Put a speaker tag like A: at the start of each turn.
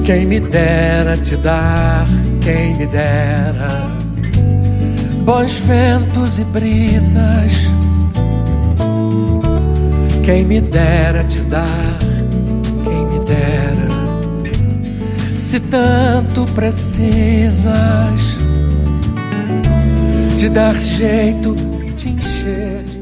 A: Quem me dera te dar, quem me dera bons ventos e brisas. Quem me dera te dar, quem me dera, se tanto precisas, de dar jeito de encher.